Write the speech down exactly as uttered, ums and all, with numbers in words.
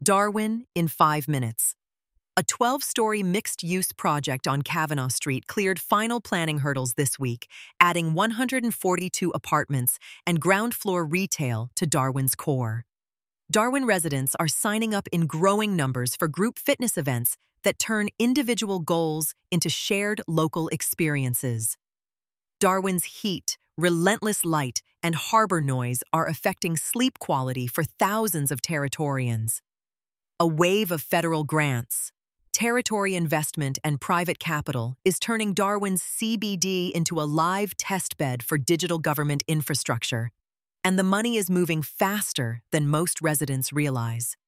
Darwin in five minutes. A twelve-story mixed-use project on Kavanaugh Street cleared final planning hurdles this week, adding one hundred forty-two apartments and ground-floor retail to Darwin's core. Darwin residents are signing up in growing numbers for group fitness events that turn individual goals into shared local experiences. Darwin's heat, relentless light, and harbor noise are affecting sleep quality for thousands of Territorians. A wave of federal grants, territory investment, and private capital is turning Darwin's C B D into a live testbed for digital government infrastructure, and the money is moving faster than most residents realize.